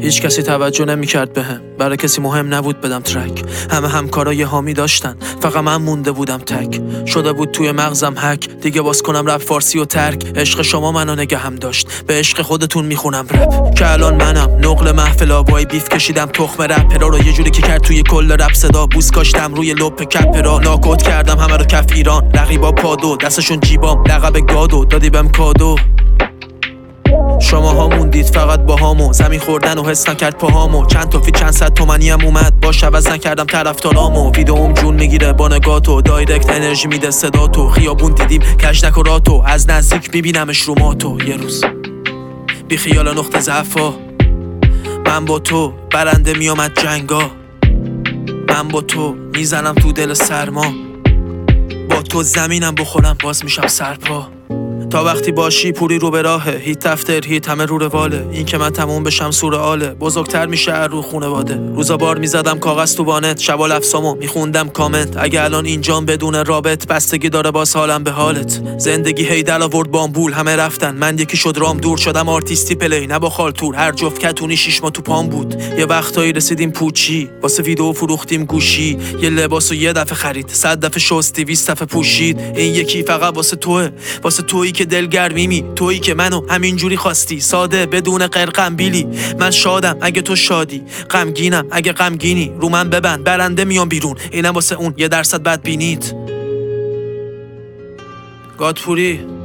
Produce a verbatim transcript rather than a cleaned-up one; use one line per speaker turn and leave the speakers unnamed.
هیچ کسی توجه نمی‌کرد بهم. برای کسی مهم نبود بدم ترک. همه همکارای حامی داشتن، فقط من مونده بودم تک. شده بود توی مغزم هک، دیگه باز کنم رپ فارسی و ترک. عشق شما منو نگهم داشت، به عشق خودتون میخونم رپ. که الان منم نقل محفل آبای بیف کشیدم تخم رپرا رو یه جوری که کرد توی کل رپ صدا. بوس کاشتم روی لپ کپرا، ناکوت کردم همه رو کف ایران. رقیبا پادو دستشون جیبام، لقب گادو دادی بهم کادو. شما ها موندید فقط با هامو، زمین خوردن و حس نکرد پاهامو. چند تا فی چند صد تومنی هم اومد، باش عوض نکردم طرفدارامو. ویدئوم جون میگیره با نگاتو، دایرکت انرژی میده صداتو. خیابون دیدیم کشنک و راتو، از نزدیک میبینمش رو ماتو. یه روز بی خیال نقطه ضعفا، من با تو برنده میامد جنگا. من با تو میزنم تو دل سرما، با تو زمینم بخورم باز میشم سرپا. تا وقتی باشی پوری رو به راهه، هیت افتر هیت همه رو رواله. این که من تموم بشم سورئاله، بزرگتر میشه رو خونواده. روزا بار میزدم کاغذ تو وانت، شبا لفظامو میخوندم کامنت. اگه الان اینجام بدون رابط، بستگی داره باز حالم به حالت. زندگی هی دل آورد بامبول، همه رفتن من یکی شد رام دور. شدم آرتیستی پلی نه با خالتور، هر جفت کتونی شیش ما تو پام بود. یه وقتایی رسیدیم پوچی، واسه ویدیو فروختیم گوشی. یه لباسو یه دفعه خرید، صد دفعه شستی، بیست دفعه پوشید. این یکی فقط واسه توه، واسه تویی که دلگرمیمی، تویی که منو همینجوری خواستی، ساده بدون قرقم بیلی. من شادم اگه تو شادی، غمگینم اگه غمگینی. رو من ببند برنده میام بیرون، اینم واسه اون یه درصد بدبینیت. گادپوری